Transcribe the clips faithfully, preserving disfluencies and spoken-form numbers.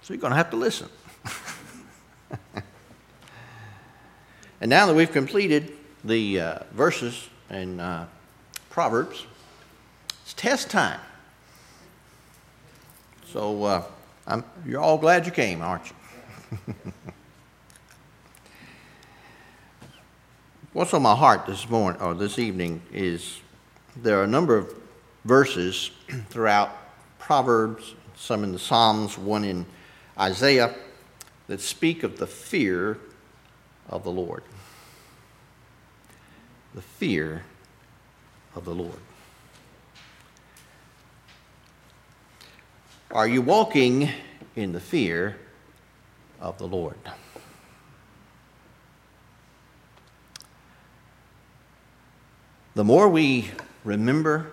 So you're going to have to listen. And now that we've completed the uh, verses in uh, Proverbs, it's test time. So uh, I'm, you're all glad you came, aren't you? What's on my heart this morning or this evening is there are a number of verses throughout Proverbs, some in the Psalms, one in Isaiah, that speak of the fear of the Lord. The fear of the Lord. Are you walking in the fear of the Lord? The more we remember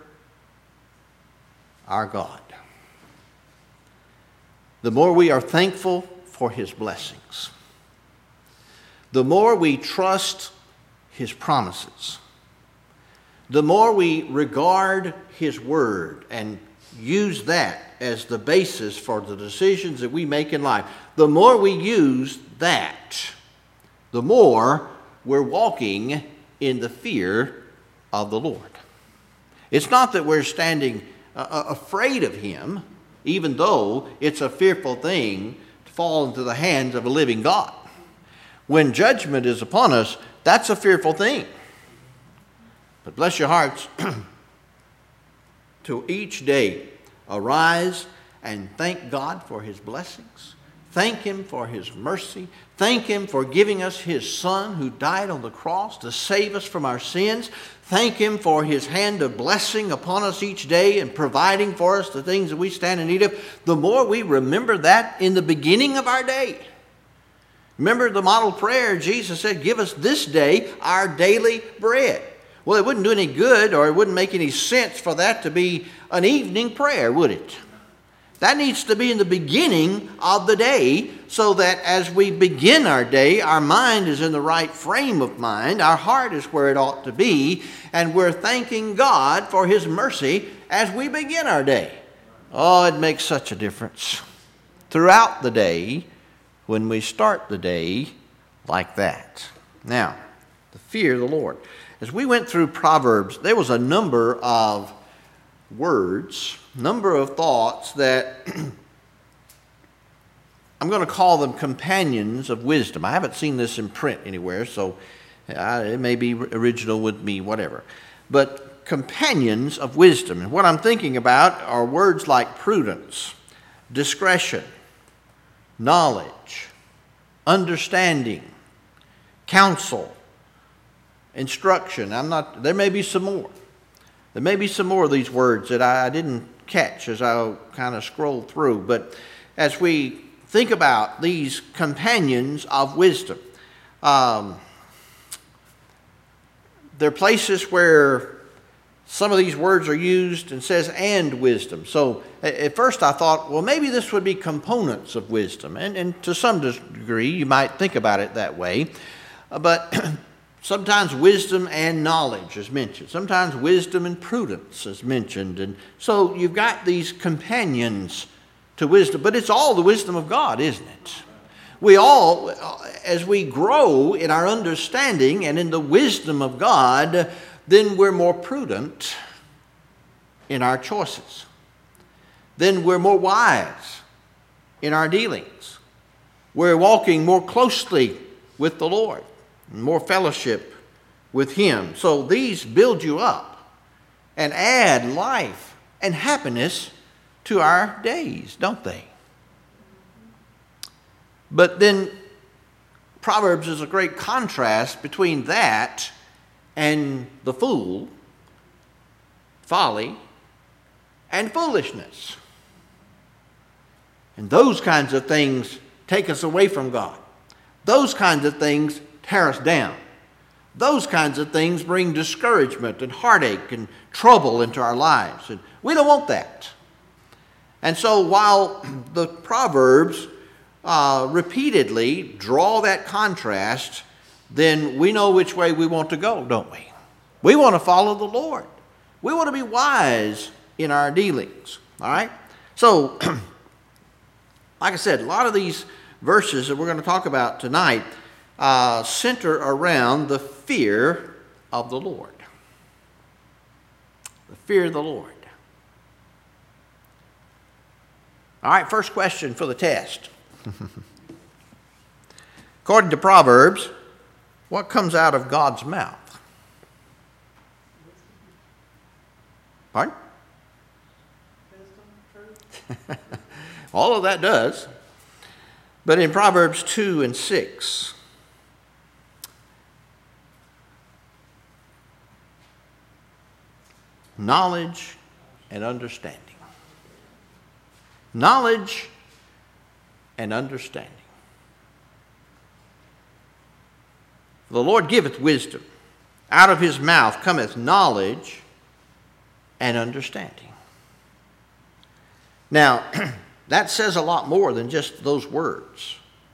our God, the more we are thankful for His blessings, the more we trust His promises, the more we regard His word and use that as the basis for the decisions that we make in life, the more we use that, the more we're walking in the fear of the Lord. It's not that we're standing uh, afraid of Him, even though it's a fearful thing to fall into the hands of a living God. When judgment is upon us, that's a fearful thing. But bless your hearts, to each day arise and thank God for His blessings. Thank Him for His mercy. Thank Him for giving us His Son who died on the cross to save us from our sins. Thank Him for His hand of blessing upon us each day and providing for us the things that we stand in need of. The more we remember that in the beginning of our day. Remember the model prayer, Jesus said, give us this day our daily bread. Well, it wouldn't do any good or it wouldn't make any sense for that to be an evening prayer, would it? That needs to be in the beginning of the day so that as we begin our day, our mind is in the right frame of mind, our heart is where it ought to be, and we're thanking God for His mercy as we begin our day. Oh, it makes such a difference throughout the day when we start the day like that. Now, the fear of the Lord. As we went through Proverbs, there was a number of words, number of thoughts that I'm going to call them companions of wisdom. I haven't seen this in print anywhere, so it may be original with me, whatever. But companions of wisdom. And what I'm thinking about are words like prudence, discretion, knowledge, understanding, counsel, instruction. I'm not, there may be some more. There may be some more of these words that I didn't catch as I kind of scrolled through. But as we think about these companions of wisdom, um, there are places where some of these words are used and says, and wisdom. So at first I thought, well, maybe this would be components of wisdom. And, and to some degree, you might think about it that way. But sometimes wisdom and knowledge is mentioned. Sometimes wisdom and prudence is mentioned. And so you've got these companions to wisdom. But it's all the wisdom of God, isn't it? We all, as we grow in our understanding and in the wisdom of God, then we're more prudent in our choices. Then we're more wise in our dealings. We're walking more closely with the Lord, more fellowship with Him. So these build you up and add life and happiness to our days, don't they? But then Proverbs is a great contrast between that and the fool, folly, and foolishness. And those kinds of things take us away from God. Those kinds of things tear us down. Those kinds of things bring discouragement and heartache and trouble into our lives. And we don't want that. And so while the Proverbs uh, repeatedly draw that contrast, then we know which way we want to go, don't we? We want to follow the Lord. We want to be wise in our dealings, all right? So Like I said, a lot of these verses that we're going to talk about tonight uh, center around the fear of the Lord. The fear of the Lord. All right, first question for the test. According to Proverbs, what comes out of God's mouth? Pardon? All of that does. But in Proverbs two and six, knowledge and understanding. Knowledge and understanding. The Lord giveth wisdom. Out of his mouth cometh knowledge and understanding. Now, that says a lot more than just those words.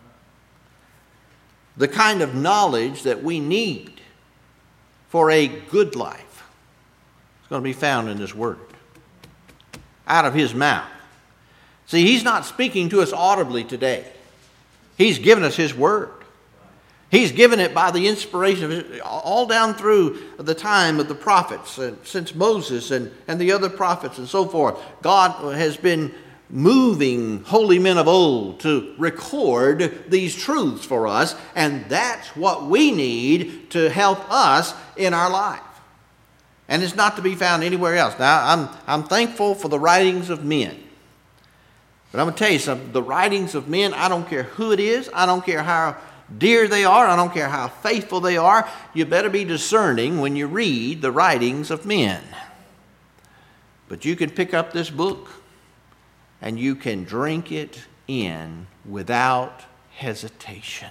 The kind of knowledge that we need for a good life is going to be found in this word. Out of his mouth. See, he's not speaking to us audibly today. He's given us his word. He's given it by the inspiration of his, all down through the time of the prophets, and since Moses and, and the other prophets and so forth. God has been moving holy men of old to record these truths for us, and that's what we need to help us in our life. And it's not to be found anywhere else. Now, I'm, I'm thankful for the writings of men. But I'm going to tell you something. The writings of men, I don't care who it is. I don't care how dear they are. I don't care how faithful they are. You better be discerning when you read the writings of men. But you can pick up this book and you can drink it in without hesitation.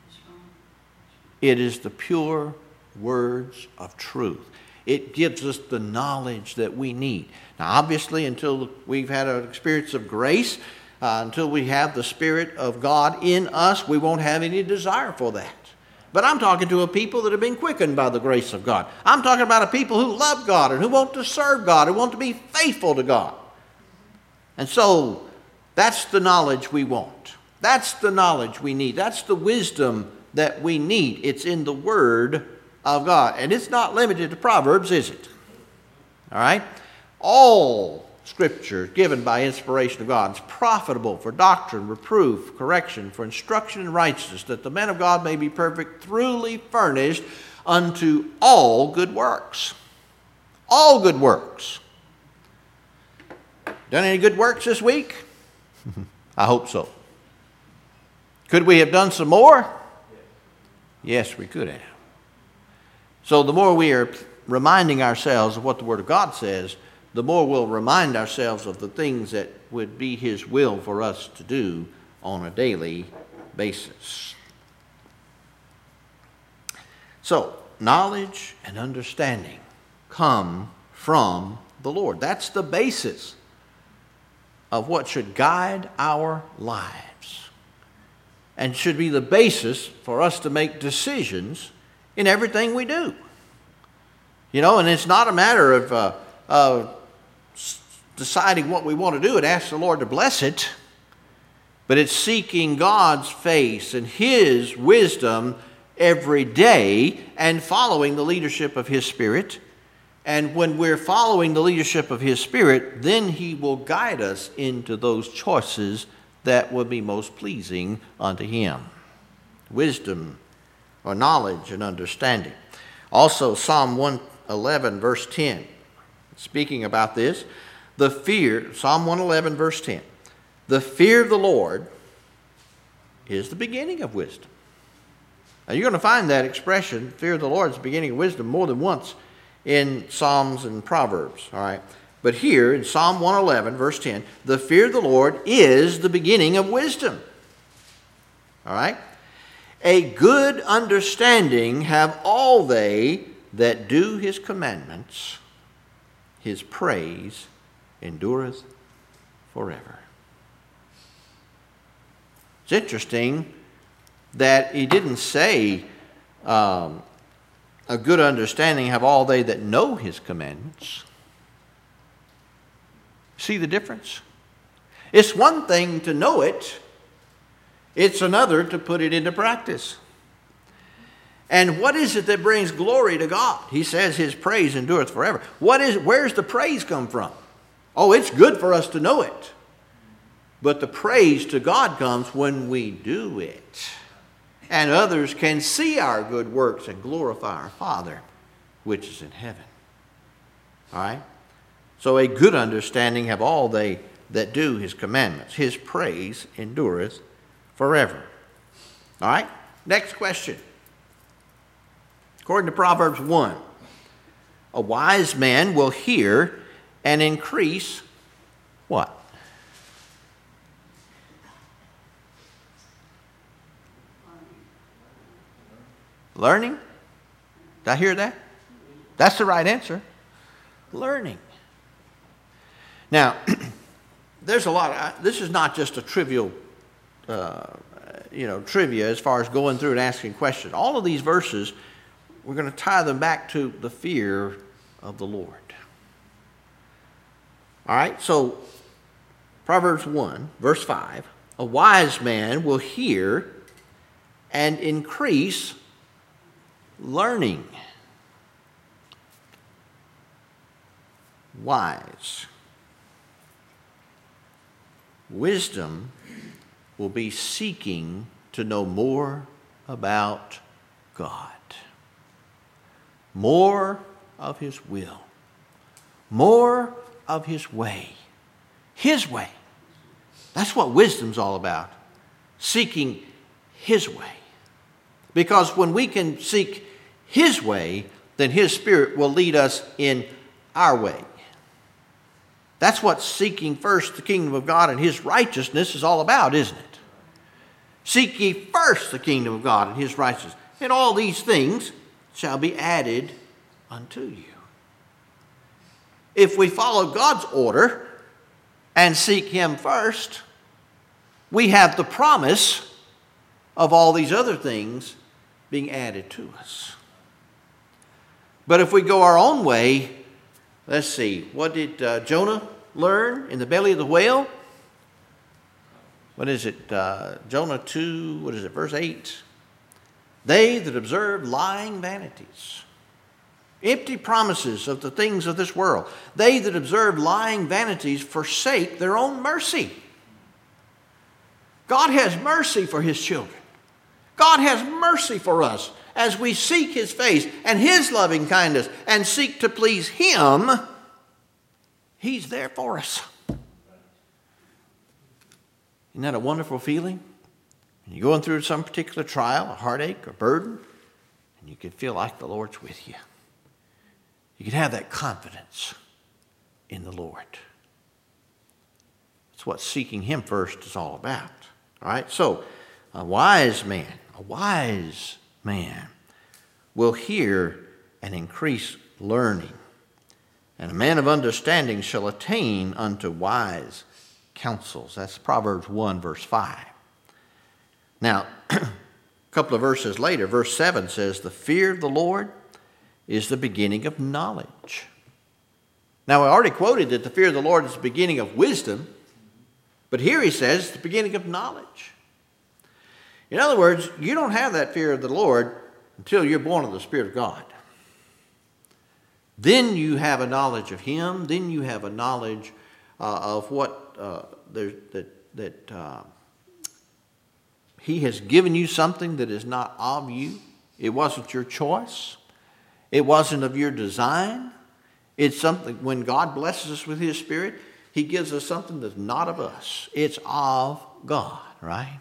It is the pure words of truth. It gives us the knowledge that we need. Now, obviously, until we've had an experience of grace, uh, until we have the Spirit of God in us, we won't have any desire for that. But I'm talking to a people that have been quickened by the grace of God. I'm talking about a people who love God and who want to serve God, who want to be faithful to God. And so, that's the knowledge we want. That's the knowledge we need. That's the wisdom that we need. It's in the Word of God. And it's not limited to Proverbs, is it? All right? All Scripture given by inspiration of God is profitable for doctrine, reproof, correction, for instruction in righteousness, that the man of God may be perfect, thoroughly furnished unto all good works. All good works. Done any good works this week? I hope so. Could we have done some more? Yes, we could have. So the more we are reminding ourselves of what the Word of God says, the more we'll remind ourselves of the things that would be his will for us to do on a daily basis. So, knowledge and understanding come from the Lord. That's the basis of what should guide our lives and should be the basis for us to make decisions in everything we do. You know, and it's not a matter of uh, uh, deciding what we want to do and ask the Lord to bless it, but it's seeking God's face and his wisdom every day and following the leadership of his Spirit. And when we're following the leadership of his Spirit, then he will guide us into those choices that will be most pleasing unto him. Wisdom or knowledge and understanding. Also, Psalm one eleven, verse ten, speaking about this, the fear, Psalm one eleven, verse ten, the fear of the Lord is the beginning of wisdom. Now, you're going to find that expression, fear of the Lord is the beginning of wisdom, more than once in Psalms and Proverbs, all right? But here in Psalm one eleven, verse ten, the fear of the Lord is the beginning of wisdom, all right? A good understanding have all they that do his commandments. His praise endureth forever. It's interesting that he didn't say um, a good understanding have all they that know his commandments. See the difference? It's one thing to know it. It's another to put it into practice. And what is it that brings glory to God? He says his praise endureth forever. What is, where's the praise come from? Oh, it's good for us to know it. But the praise to God comes when we do it. And others can see our good works and glorify our Father, which is in heaven. All right? So a good understanding have all they that do his commandments. His praise endureth forever. All right? Next question. According to Proverbs one, a wise man will hear and increase what? Learning? Did I hear that? That's the right answer. Learning. Now, there's a lot of, this is not just a trivial, uh, you know, trivia as far as going through and asking questions. All of these verses, we're going to tie them back to the fear of the Lord. All right, so Proverbs one, verse five, a wise man will hear and increase learning. Wise. Wisdom will be seeking to know more about God. More of his will. More of his way. His way. That's what wisdom's all about. Seeking his way. Because when we can seek his way, then his Spirit will lead us in our way. That's what seeking first the kingdom of God and his righteousness is all about, isn't it? Seek ye first the kingdom of God and his righteousness, and all these things shall be added unto you. If we follow God's order and seek him first, we have the promise of all these other things being added to us. But if we go our own way, let's see, what did uh, Jonah learn in the belly of the whale? What is it? Uh, Jonah two, what is it, verse eight? They that observe lying vanities, empty promises of the things of this world, they that observe lying vanities forsake their own mercy. God has mercy for his children. God has mercy for us as we seek his face and his loving kindness and seek to please him. He's there for us. Isn't that a wonderful feeling? When you're going through some particular trial, a heartache, or burden, and you can feel like the Lord's with you. You can have that confidence in the Lord. That's what seeking him first is all about. All right, so a wise man, a wise man will hear and increase learning. And a man of understanding shall attain unto wise counsels. That's Proverbs one, verse five. Now, a couple of verses later, verse seven says, the fear of the Lord is the beginning of knowledge. Now, I already quoted that the fear of the Lord is the beginning of wisdom, but here he says it's the beginning of knowledge. In other words, you don't have that fear of the Lord until you're born of the Spirit of God. Then you have a knowledge of him. Then you have a knowledge uh, of what uh, there, that, that uh, he has given you something that is not of you. It wasn't your choice. It wasn't of your design. It's something, when God blesses us with his Spirit, he gives us something that's not of us. It's of God, right?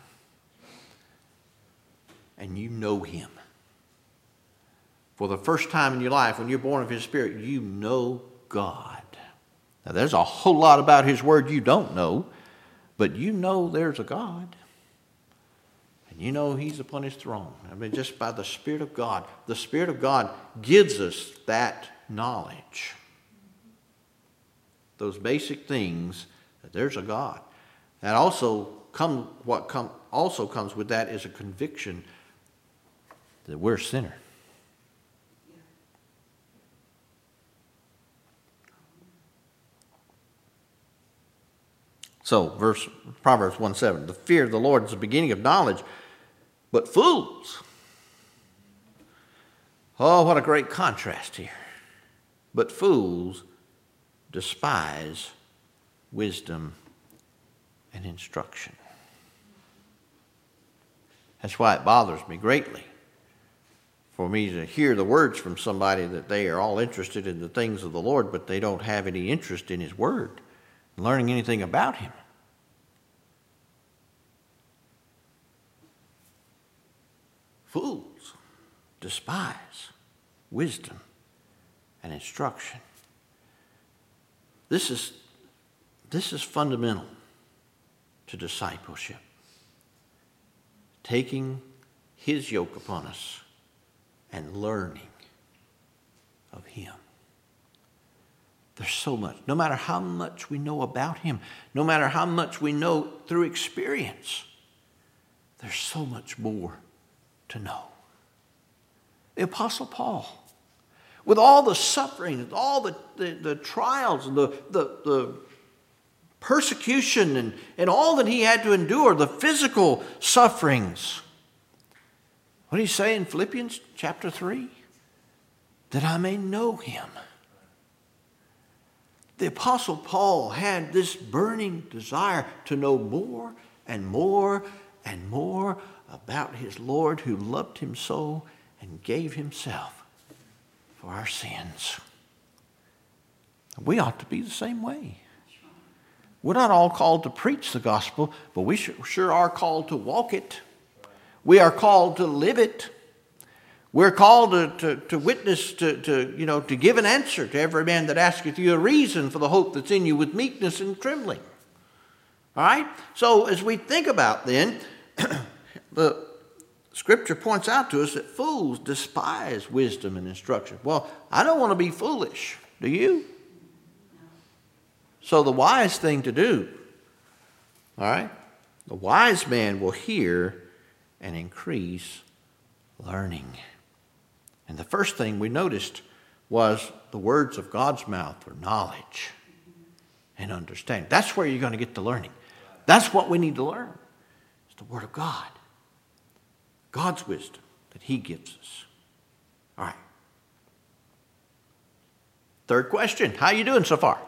And you know him. For the first time in your life, when you're born of his Spirit, you know God. Now, there's a whole lot about his word you don't know, but you know there's a God. And you know he's upon his throne. I mean, just by the Spirit of God. The Spirit of God gives us that knowledge. Those basic things, that there's a God. That also come, what come, also comes with that is a conviction that we're a sinner. So, verse Proverbs one seven, the fear of the Lord is the beginning of knowledge, but fools, oh, what a great contrast here. But fools despise wisdom and instruction. That's why it bothers me greatly for me to hear the words from somebody that they are all interested in the things of the Lord, but they don't have any interest in His Word, learning anything about Him. Fools despise wisdom and instruction. This is, this is fundamental to discipleship. Taking His yoke upon us and learning of Him. There's so much. No matter how much we know about Him, no matter how much we know through experience, there's so much more to know. The Apostle Paul, with all the suffering, all the, the, the trials, and the, the, the persecution, and, and all that he had to endure, the physical sufferings. What did he say in Philippians chapter three? That I may know Him. The Apostle Paul had this burning desire to know more and more and more about his Lord who loved him so and gave Himself for our sins. We ought to be the same way. We're not all called to preach the gospel, but we sure are called to walk it. We are called to live it. We're called to, to, to witness, to, to, you know, to give an answer to every man that asketh you a reason for the hope that's in you with meekness and trembling. All right? So as we think about then, the Scripture points out to us that fools despise wisdom and instruction. Well, I don't want to be foolish. Do you? So the wise thing to do, all right, the wise man will hear and increase learning. And the first thing we noticed was the words of God's mouth are knowledge and understanding. That's where you're going to get the learning. That's what we need to learn. It's the Word of God. God's wisdom that He gives us. All right. Third question. How are you doing so far?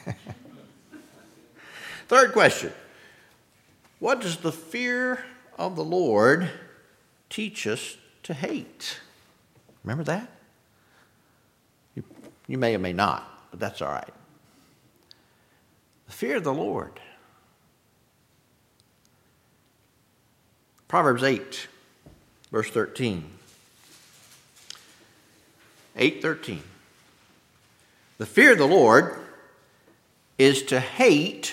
Third question. What does the fear of the Lord teach us to hate? Remember that? You, you may or may not, but that's all right. The fear of the Lord. Proverbs eight, verse thirteen. eight thirteen. The fear of the Lord is to hate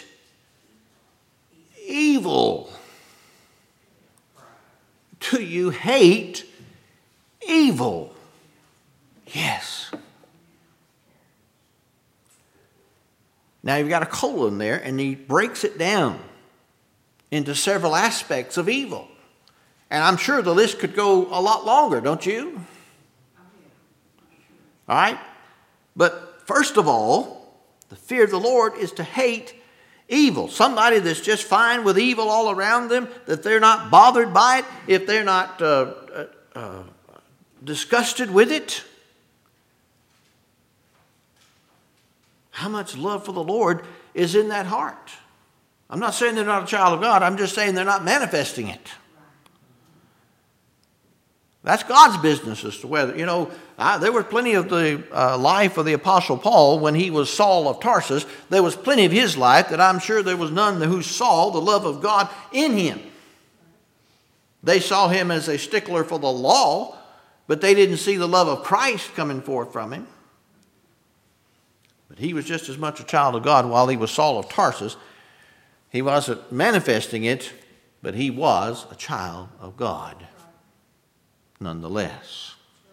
evil. Do you hate evil? Yes. Now you've got a colon there, and he breaks it down into several aspects of evil. And I'm sure the list could go a lot longer, don't you? All right? But first of all, the fear of the Lord is to hate evil. Somebody that's just fine with evil all around them, that they're not bothered by it, if they're not uh, uh, uh, disgusted with it. How much love for the Lord is in that heart? I'm not saying they're not a child of God. I'm just saying they're not manifesting it. That's God's business as to whether, you know, I, there was plenty of the uh, life of the Apostle Paul when he was Saul of Tarsus. There was plenty of his life that I'm sure there was none who saw the love of God in him. They saw him as a stickler for the law, but they didn't see the love of Christ coming forth from him. But he was just as much a child of God while he was Saul of Tarsus. He wasn't manifesting it, but he was a child of God nonetheless.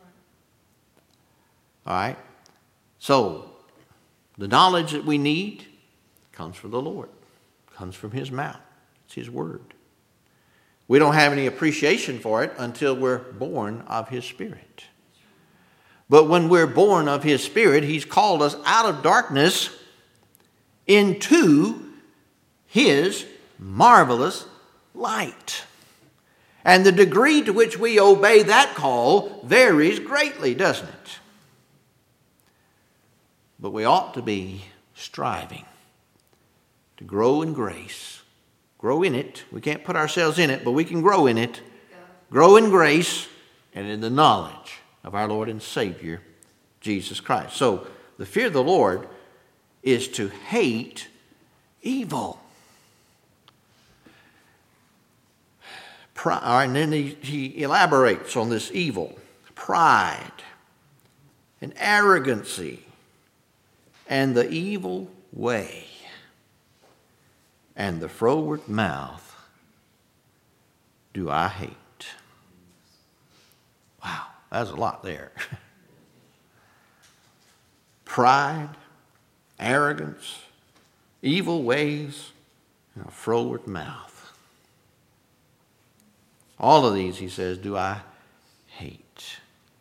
All right? So, the knowledge that we need comes from the Lord, comes from His mouth. It's His word. We don't have any appreciation for it until we're born of His Spirit. But when we're born of His Spirit, He's called us out of darkness into his marvelous light. And the degree to which we obey that call varies greatly, doesn't it? But we ought to be striving to grow in grace. Grow in it. We can't put ourselves in it, but we can grow in it. Grow in grace and in the knowledge of our Lord and Savior, Jesus Christ. So the fear of the Lord is to hate evil. Pride, all right, and then he, he elaborates on this evil. Pride and arrogancy and the evil way and the froward mouth do I hate. Wow, that's a lot there. Pride, arrogance, evil ways, and a froward mouth. All of these, he says, do I hate.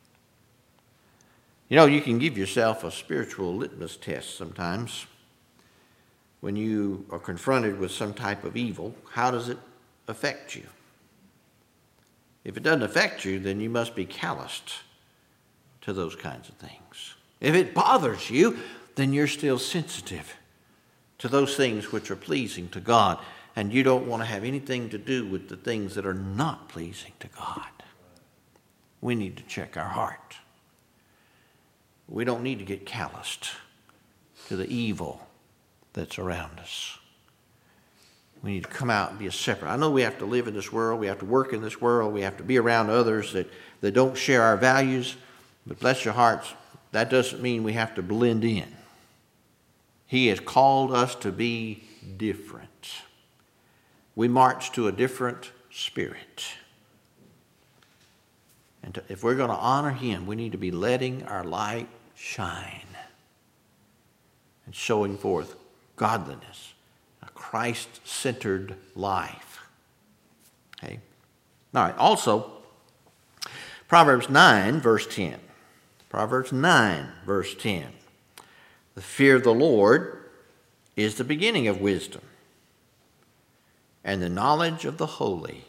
You know, you can give yourself a spiritual litmus test sometimes. When you are confronted with some type of evil, how does it affect you? If it doesn't affect you, then you must be calloused to those kinds of things. If it bothers you, then you're still sensitive to those things which are pleasing to God. And you don't want to have anything to do with the things that are not pleasing to God. We need to check our heart. We don't need to get calloused to the evil that's around us. We need to come out and be a separate. I know we have to live in this world. We have to work in this world. We have to be around others that, that don't share our values. But bless your hearts, that doesn't mean we have to blend in. He has called us to be different. We march to a different spirit. And to, if we're going to honor him, we need to be letting our light shine and showing forth godliness, a Christ-centered life. Okay? All right, also, Proverbs nine, verse ten. Proverbs nine, verse ten. The fear of the Lord is the beginning of wisdom, and the knowledge of the holy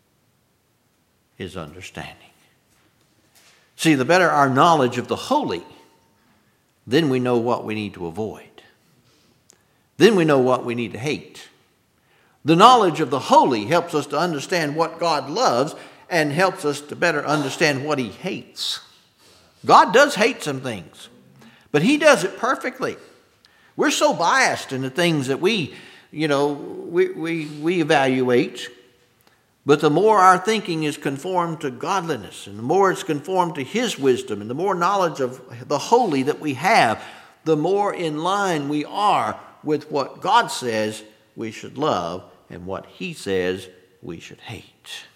is understanding. See, the better our knowledge of the holy, then we know what we need to avoid. Then we know what we need to hate. The knowledge of the holy helps us to understand what God loves and helps us to better understand what he hates. God does hate some things, but he does it perfectly. We're so biased in the things that we, you know, we, we, we evaluate. But the more our thinking is conformed to godliness, and the more it's conformed to his wisdom, and the more knowledge of the holy that we have, the more in line we are with what God says we should love and what he says we should hate.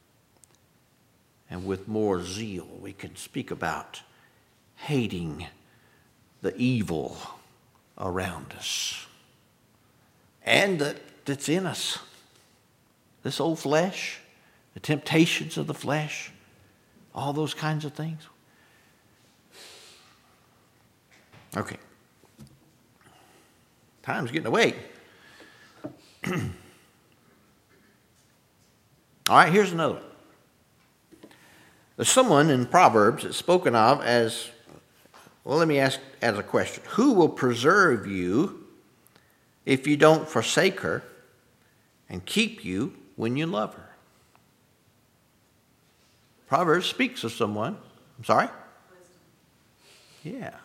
And with more zeal, we can speak about hating the evil around us and that, that's in us. This old flesh, the temptations of the flesh, all those kinds of things. Okay. Time's getting away. All right, here's another one. There's someone in Proverbs that's spoken of as, well, let me ask as a question. Who will preserve you if you don't forsake her and keep you when you love her? Proverbs speaks of someone. I'm sorry? Yeah.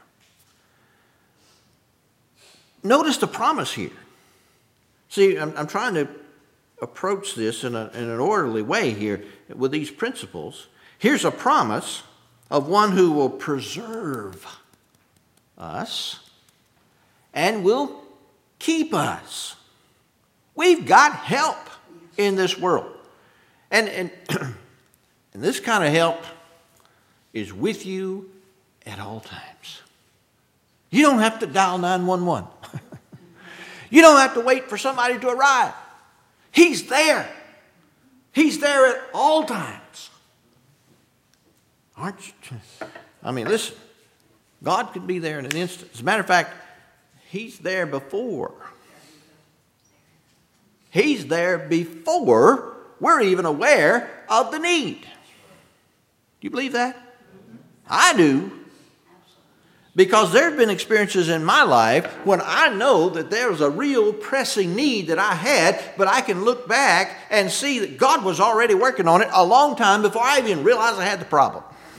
Notice the promise here. See, I'm, I'm trying to approach this in, a, in an orderly way here with these principles. Here's a promise of one who will preserve us and will keep us. We've got help in this world. And, and, and this kind of help is with you at all times. You don't have to dial nine one one. You don't have to wait for somebody to arrive. He's there. He's there at all times. Aren't you? I mean, listen. God could be there in an instant. As a matter of fact, he's there before He's there before we're even aware of the need. Do you believe that? I do. Because there have been experiences in my life when I know that there was a real pressing need that I had, but I can look back and see that God was already working on it a long time before I even realized I had the problem.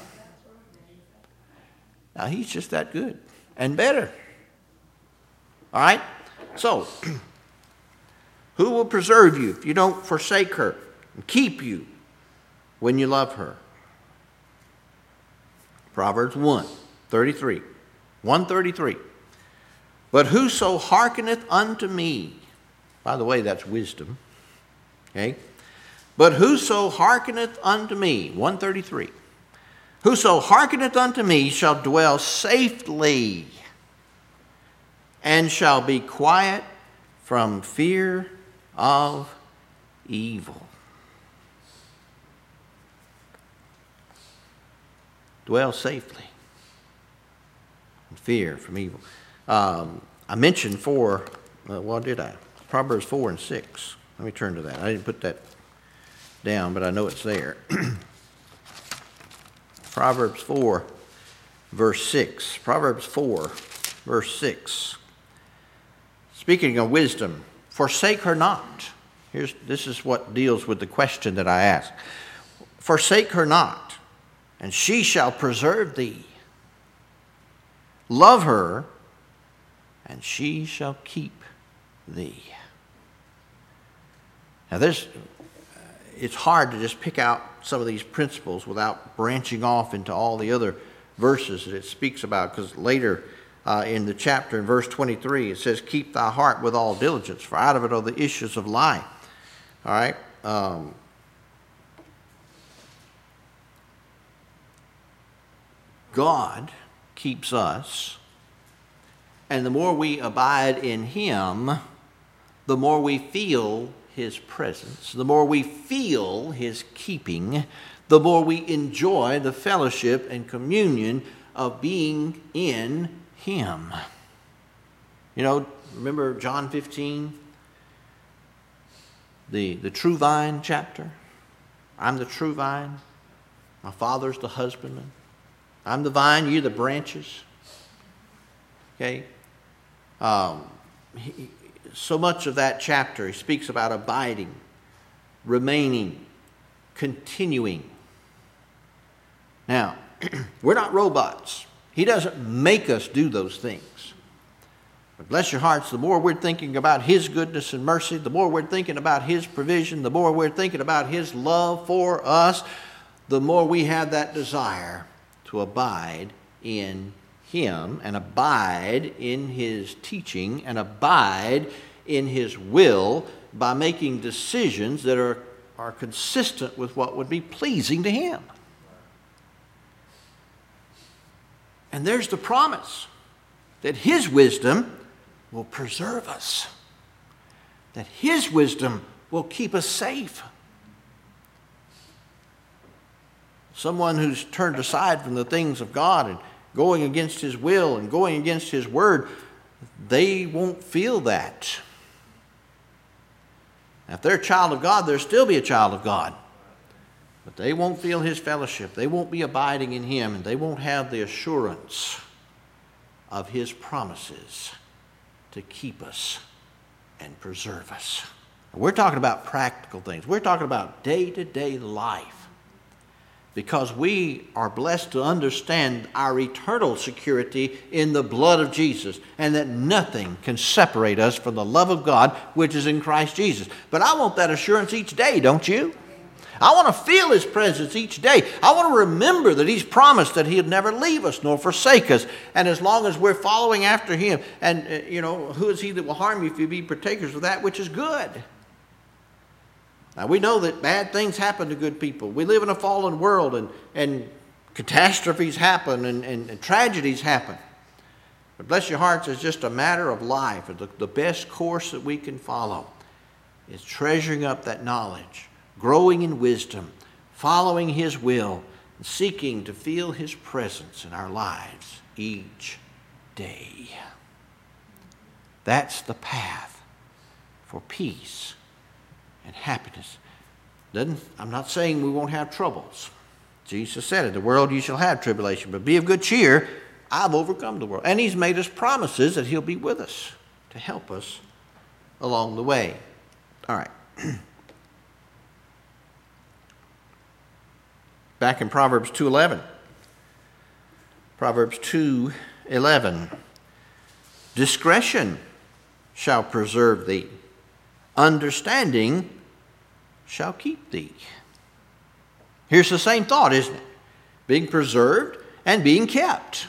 Now, he's just that good and better. All right? So, who will preserve you if you don't forsake her and keep you when you love her? Proverbs one thirty-three. one thirty-three. But whoso hearkeneth unto me, by the way, that's wisdom. Okay? But whoso hearkeneth unto me, one thirty-three. Whoso hearkeneth unto me shall dwell safely, and shall be quiet from fear of evil. Dwell safely. Fear from evil. Um, I mentioned four, uh, well, did I? Proverbs four and six. Let me turn to that. I didn't put that down, but I know it's there. Proverbs four, verse six. Proverbs four, verse six. Speaking of wisdom, forsake her not. Here's, this is what deals with the question that I asked. Forsake her not, and she shall preserve thee. Love her, and she shall keep thee. Now, this, it's hard to just pick out some of these principles without branching off into all the other verses that it speaks about, because later uh, in the chapter, in verse twenty-three, it says, keep thy heart with all diligence, for out of it are the issues of life. All right? Um, God keeps us, and the more we abide in him, the more we feel his presence, the more we feel his keeping, the more we enjoy the fellowship and communion of being in him. You know, remember John fifteen, the, the true vine chapter? I'm the true vine. My Father's the husbandman. I'm the vine, you the branches. Okay? Um, he, so much of that chapter, he speaks about abiding, remaining, continuing. Now, we're not robots. He doesn't make us do those things. But bless your hearts, the more we're thinking about his goodness and mercy, the more we're thinking about his provision, the more we're thinking about his love for us, the more we have that desire to abide in him and abide in his teaching and abide in his will by making decisions that are, are consistent with what would be pleasing to him. And there's the promise that his wisdom will preserve us, that his wisdom will keep us safe. Someone who's turned aside from the things of God and going against his will and going against his word, they won't feel that. Now, if they're a child of God, they'll still be a child of God. But they won't feel his fellowship. They won't be abiding in him, and they won't have the assurance of his promises to keep us and preserve us. We're talking about practical things. We're talking about day-to-day life. Because we are blessed to understand our eternal security in the blood of Jesus, and that nothing can separate us from the love of God which is in Christ Jesus. But I want that assurance each day, don't you? I want to feel his presence each day. I want to remember that he's promised that he'd never leave us nor forsake us. And as long as we're following after him, and, uh, you know, who is he that will harm you if you be partakers of that which is good? Now, we know that bad things happen to good people. We live in a fallen world, and, and catastrophes happen, and, and, and tragedies happen. But bless your hearts, it's just a matter of life. The, the best course that we can follow is treasuring up that knowledge, growing in wisdom, following his will, and seeking to feel his presence in our lives each day. That's the path for peace and happiness. Doesn't, I'm not saying we won't have troubles. Jesus said it, the world you shall have tribulation, but be of good cheer. I've overcome the world. And he's made us promises that he'll be with us to help us along the way. All right. Back in Proverbs two eleven. Proverbs two eleven. Discretion shall preserve thee. Understanding shall keep thee. Here's the same thought, isn't it? Being preserved and being kept.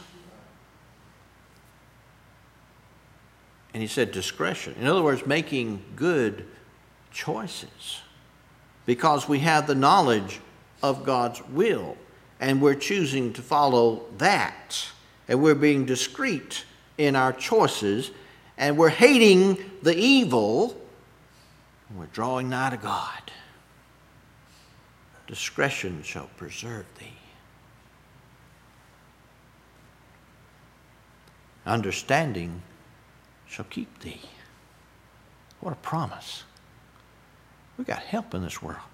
And he said discretion. In other words, making good choices. Because we have the knowledge of God's will. And we're choosing to follow that. And we're being discreet in our choices. And we're hating the evil. And we're drawing nigh to God. Discretion shall preserve thee. Understanding shall keep thee. What a promise. We've got help in this world.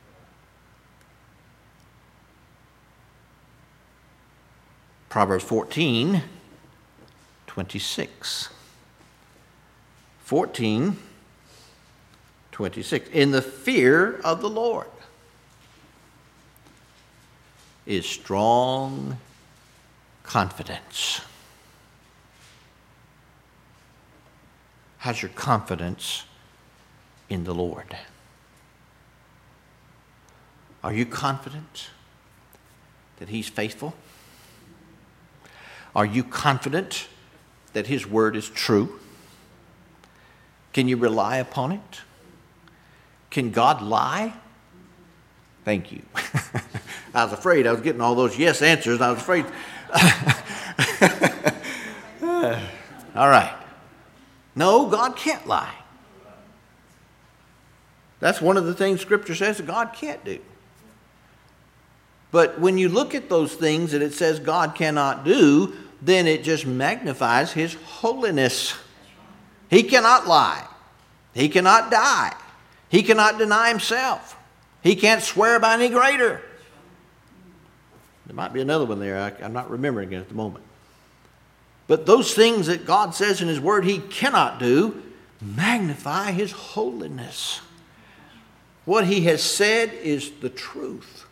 Proverbs fourteen, twenty-six. fourteen, twenty-six. In the fear of the Lord is strong confidence. How's your confidence in the Lord? Are you confident that he's faithful? Are you confident that his word is true? Can you rely upon it? Can God lie? Thank you. I was afraid I was getting all those yes answers, and I was afraid. All right. No, God can't lie. That's one of the things Scripture says that God can't do. But when you look at those things that it says God cannot do, then it just magnifies his holiness. He cannot lie. He cannot die. He cannot deny himself. He can't swear by any greater. There might be another one there. I, I'm not remembering it at the moment. But those things that God says in his word he cannot do magnify his holiness. What he has said is the truth.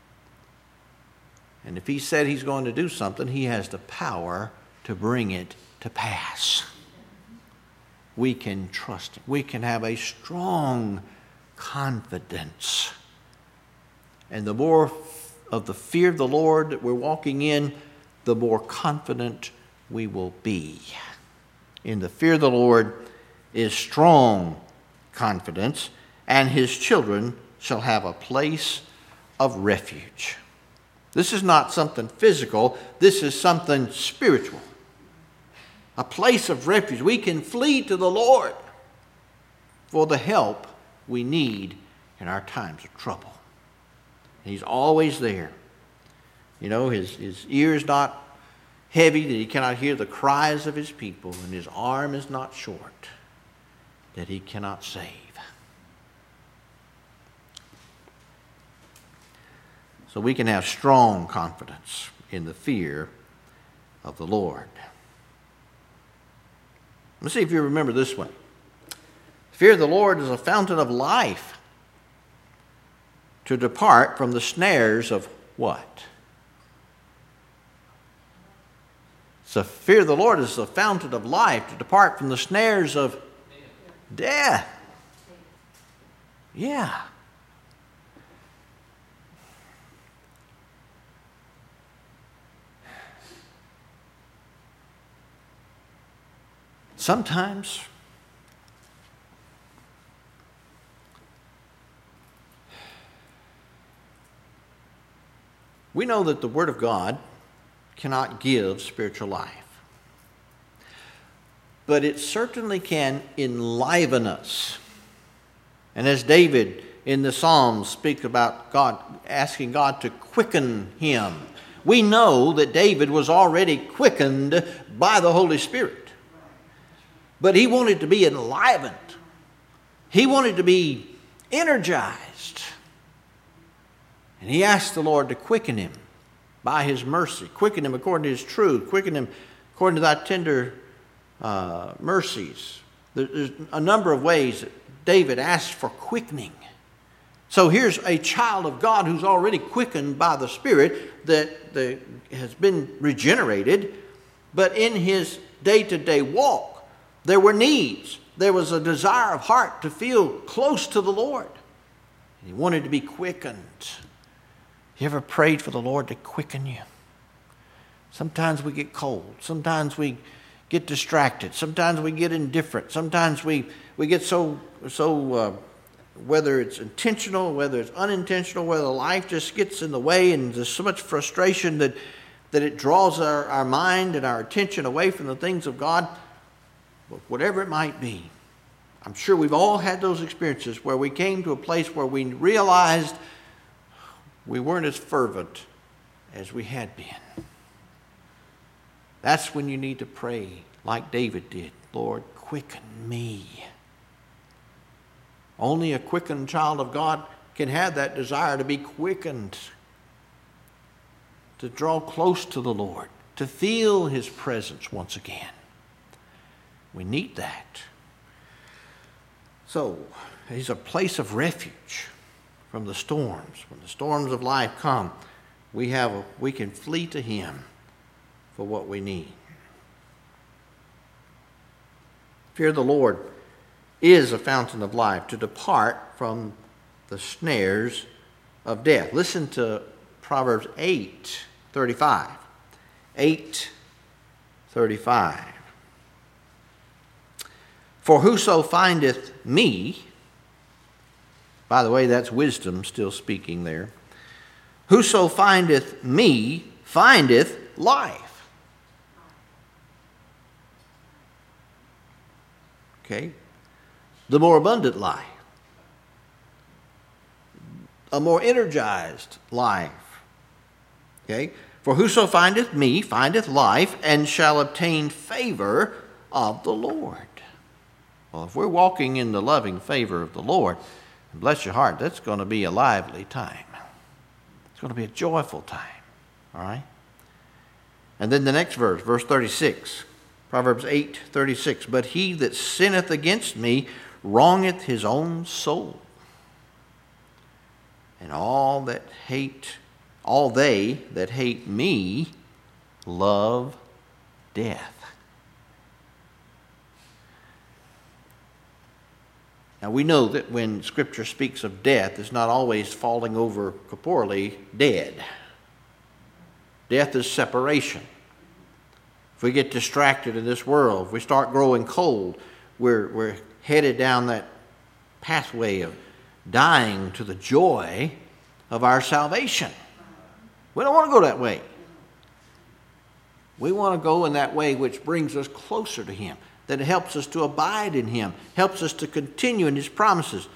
And if he said he's going to do something, he has the power to bring it to pass. We can trust him. We can have a strong confidence. And the more of the fear of the Lord that we're walking in, the more confident we will be. In the fear of the Lord is strong confidence, and his children shall have a place of refuge. This is not something physical. This is something spiritual. A place of refuge. We can flee to the Lord for the help we need in our times of trouble. And he's always there. You know, his, his ear is not heavy that he cannot hear the cries of his people, and his arm is not short that he cannot save. So we can have strong confidence in the fear of the Lord. Let's see if you remember this one. Fear of the Lord is a fountain of life to depart from the snares of what? So fear of the Lord is the fountain of life to depart from the snares of death. Yeah. Sometimes we know that the Word of God cannot give spiritual life, but it certainly can enliven us. And as David in the Psalms speaks about God, asking God to quicken him, we know that David was already quickened by the Holy Spirit. But he wanted to be enlivened. He wanted to be energized. And he asked the Lord to quicken him by his mercy, quicken him according to his truth, quicken him according to thy tender uh, mercies. There's a number of ways that David asked for quickening. So here's a child of God who's already quickened by the Spirit, that, that has been regenerated, but in his day-to-day walk, there were needs. There was a desire of heart to feel close to the Lord. He wanted to be quickened. You ever prayed for the Lord to quicken you? Sometimes we get cold. Sometimes we get distracted. Sometimes we get indifferent. Sometimes we, we get so, so uh, whether it's intentional, whether it's unintentional, whether life just gets in the way and there's so much frustration that, that it draws our, our mind and our attention away from the things of God. But whatever it might be, I'm sure we've all had those experiences where we came to a place where we realized we weren't as fervent as we had been. That's when you need to pray like David did. Lord, quicken me. Only a quickened child of God can have that desire to be quickened, to draw close to the Lord, to feel his presence once again. We need that. So, he's a place of refuge from the storms. When the storms of life come, we have a, we can flee to him for what we need. Fear of the Lord is a fountain of life, to depart from the snares of death. Listen to Proverbs eight thirty-five. eight thirty-five. For whoso findeth me, by the way, that's wisdom still speaking there. Whoso findeth me findeth life. Okay? The more abundant life. A more energized life. Okay? For whoso findeth me findeth life, and shall obtain favor of the Lord. Well, if we're walking in the loving favor of the Lord, bless your heart, that's going to be a lively time. It's going to be a joyful time. All right? And then the next verse, verse thirty-six. Proverbs eight thirty-six. But he that sinneth against me wrongeth his own soul. And all that hate, all they that hate me love death. Now we know that when Scripture speaks of death, it's not always falling over corporally dead. Death is separation. If we get distracted in this world, if we start growing cold, we're, we're headed down that pathway of dying to the joy of our salvation. We don't want to go that way. We want to go in that way which brings us closer to him, that helps us to abide in him, helps us to continue in his promises.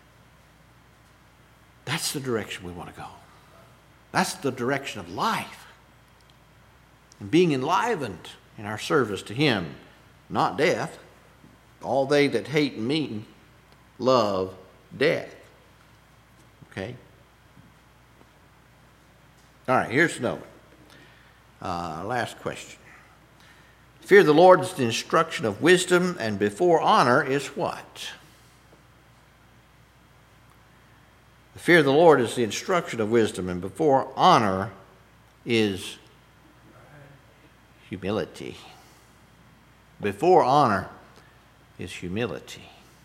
That's the direction we want to go. That's the direction of life. And being enlivened in our service to him, not death. All they that hate me love death. Okay? All right, here's another one. Uh, last question. Fear of the Lord is the instruction of wisdom, and before honor is what? The fear of the Lord is the instruction of wisdom, and before honor is humility. Before honor is humility.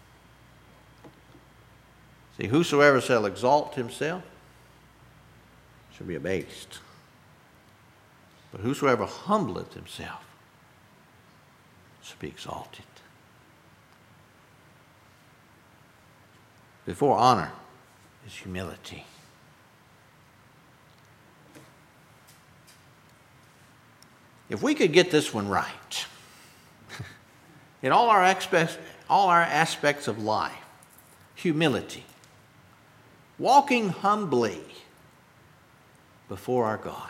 See, whosoever shall exalt himself shall be abased. But whosoever humbleth himself shall be exalted. Before honor is humility. If we could get this one right, in all our aspects, all our aspects of life, humility, walking humbly before our God,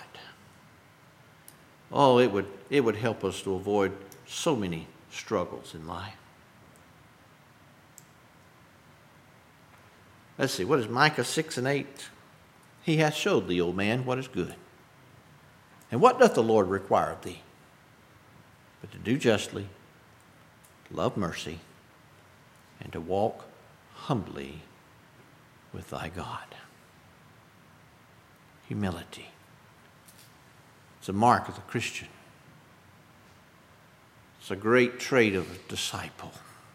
oh, it would, it would help us to avoid so many struggles in life. Let's see, what is Micah six and eight? He hath showed thee, O man, what is good. And what doth the Lord require of thee? But to do justly, to love mercy, and to walk humbly with thy God. Humility. It's a mark of the Christian. It's a great trait of a disciple.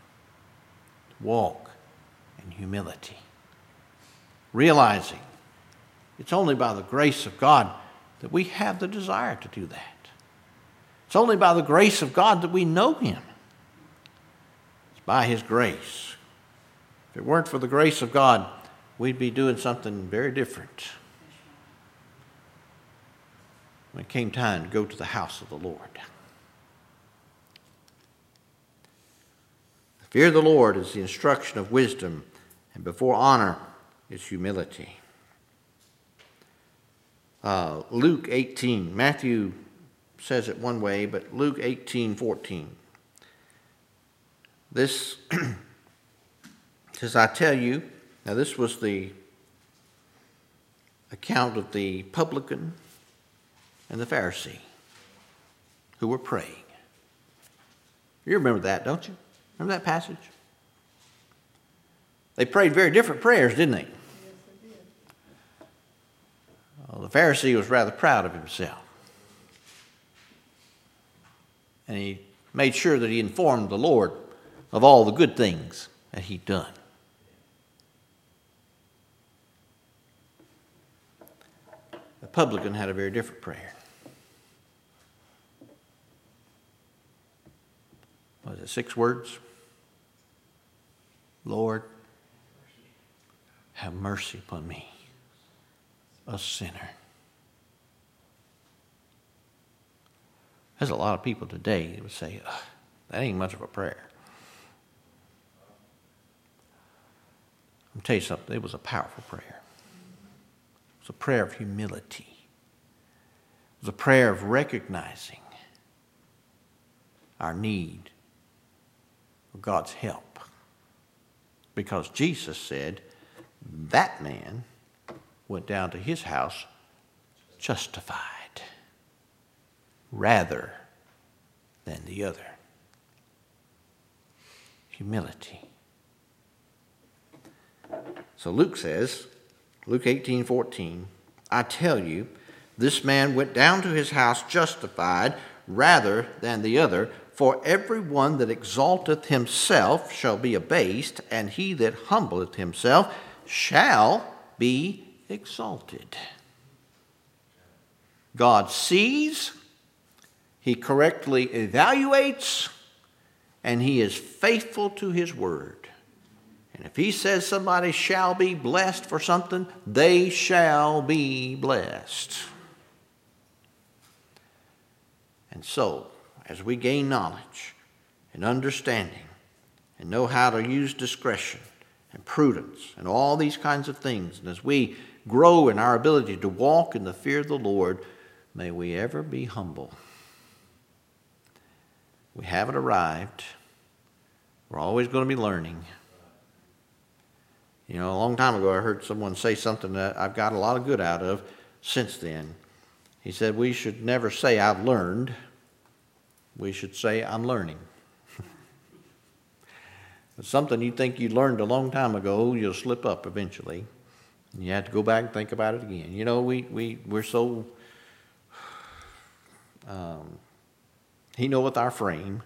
Walk in humility. Realizing it's only by the grace of God that we have the desire to do that. It's only by the grace of God that we know Him. It's by His grace. If it weren't for the grace of God, we'd be doing something very different when it came time to go to the house of the Lord. The fear of the Lord is the instruction of wisdom, and before honor is humility. Uh, Luke eighteen, Matthew says it one way, but Luke eighteen fourteen. This says, I tell you, now this was the account of the publican and the Pharisee who were praying. You remember that, don't you? Remember that passage? They prayed very different prayers, didn't they? Yes, they did. Well, the Pharisee was rather proud of himself. And he made sure that he informed the Lord of all the good things that he'd done. The publican had a very different prayer. Was it six words? Lord, have mercy upon me, a sinner. There's a lot of people today that would say, that ain't much of a prayer. I'll tell you something, it was a powerful prayer. It was a prayer of humility. It was a prayer of recognizing our need of God's help. Because Jesus said, that man went down to his house justified rather than the other. Humility. So Luke says, Luke eighteen fourteen, I tell you, this man went down to his house justified rather than the other. For every one that exalteth himself shall be abased, and he that humbleth himself shall be exalted. God sees, He correctly evaluates, and He is faithful to His word. And if He says somebody shall be blessed for something, they shall be blessed. And so, as we gain knowledge and understanding and know how to use discretion and prudence and all these kinds of things, and as we grow in our ability to walk in the fear of the Lord, may we ever be humble. We haven't arrived. We're always going to be learning. You know, a long time ago I heard someone say something that I've got a lot of good out of since then. He said we should never say I've learned. We should say, I'm learning. It's something you think you learned a long time ago, you'll slip up eventually. And you have to go back and think about it again. You know, we, we, we're so, um, he knoweth our frame.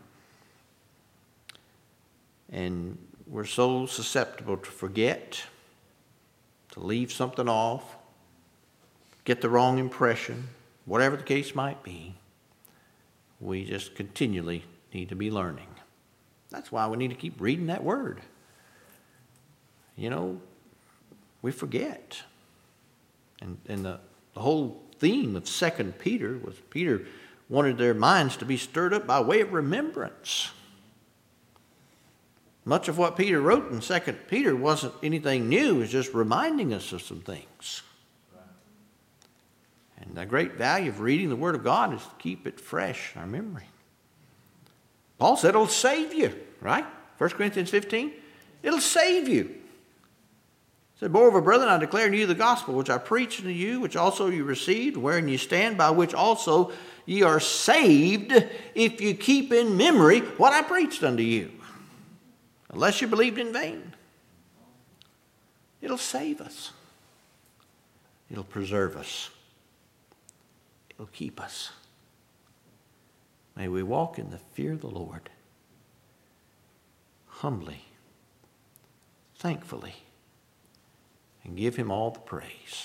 And we're so susceptible to forget, to leave something off, get the wrong impression, whatever the case might be. We just continually need to be learning. That's why we need to keep reading that word. You know, we forget. And, and the, the whole theme of Second Peter was Peter wanted their minds to be stirred up by way of remembrance. Much of what Peter wrote in Second Peter wasn't anything new. It was just reminding us of some things. And the great value of reading the Word of God is to keep it fresh in our memory. Paul said it'll save you, right? First Corinthians fifteen. It'll save you. said, moreover, brethren, I declare unto you the gospel which I preached unto you, which also you received, wherein you stand, by which also ye are saved, if you keep in memory what I preached unto you. Unless you believed in vain. It'll save us. It'll preserve us. It'll keep us. May we walk in the fear of the Lord, humbly, thankfully, and give him all the praise.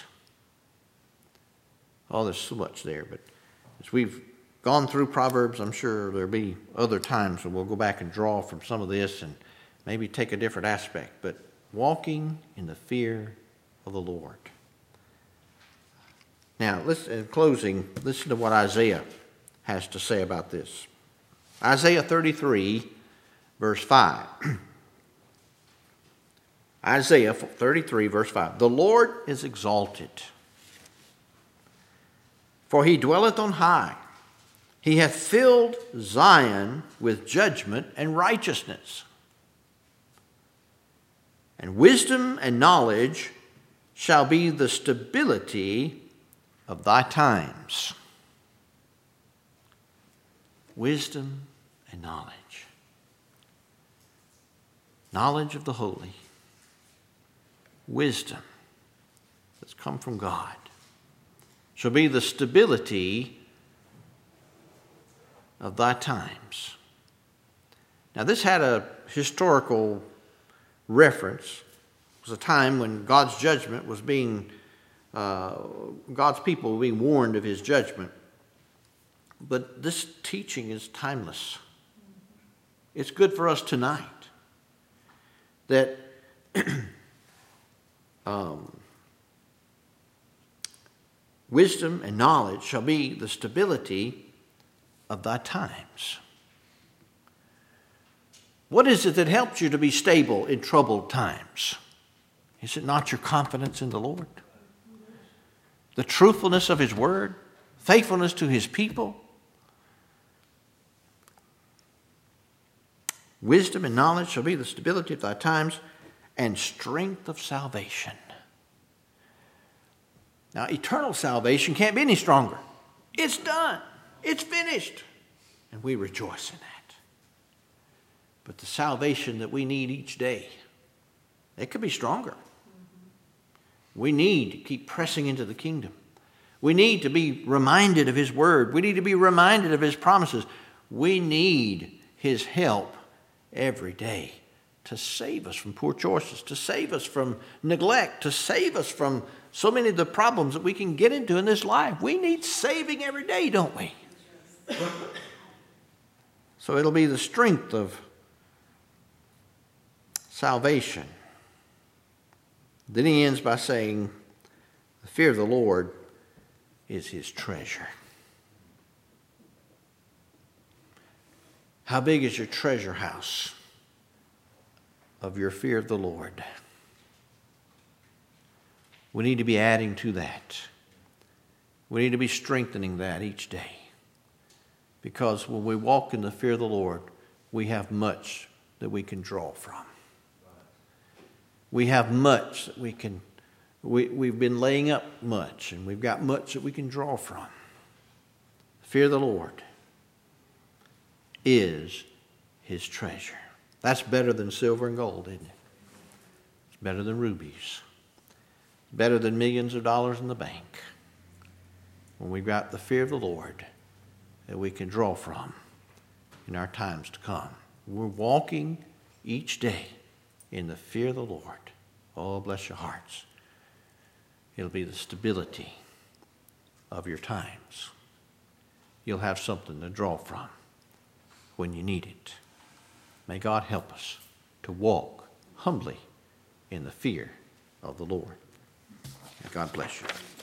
Oh, there's so much there, but as we've gone through Proverbs, I'm sure there'll be other times when we'll go back and draw from some of this and maybe take a different aspect. But walking in the fear of the Lord. Now, listen, in closing, listen to what Isaiah has to say about this. Isaiah thirty-three, verse five. Isaiah thirty-three, verse five. The Lord is exalted, for he dwelleth on high. He hath filled Zion with judgment and righteousness. And wisdom and knowledge shall be the stability of thy times. Wisdom and knowledge. Knowledge of the holy. Wisdom that's come from God shall be the stability of thy times. Now, this had a historical reference. It was a time when God's judgment was being, uh, God's people were being warned of his judgment. But this teaching is timeless. It's good for us tonight. That um, wisdom and knowledge shall be the stability of thy times. What is it that helps you to be stable in troubled times? Is it not your confidence in the Lord? The truthfulness of his word? Faithfulness to his people? Wisdom and knowledge shall be the stability of thy times, and strength of salvation. Now, eternal salvation can't be any stronger. It's done. It's finished. And we rejoice in that. But the salvation that we need each day, it could be stronger. We need to keep pressing into the kingdom. We need to be reminded of his word. We need to be reminded of his promises. We need his help every day to save us from poor choices, to save us from neglect, to save us from so many of the problems that we can get into in this life. We need saving every day, don't we? So it'll be the strength of salvation. Then he ends by saying, the fear of the Lord is his treasure. How big is your treasure house of your fear of the Lord? We need to be adding to that. We need to be strengthening that each day. Because when we walk in the fear of the Lord, we have much that we can draw from. We have much that we can, we, we've been laying up much, and we've got much that we can draw from. Fear of the Lord is his treasure. That's better than silver and gold, isn't it? It's better than rubies. It's better than millions of dollars in the bank. When we've got the fear of the Lord that we can draw from in our times to come. We're walking each day in the fear of the Lord. Oh, bless your hearts. It'll be the stability of your times. You'll have something to draw from when you need it. May God help us to walk humbly in the fear of the Lord. God bless you.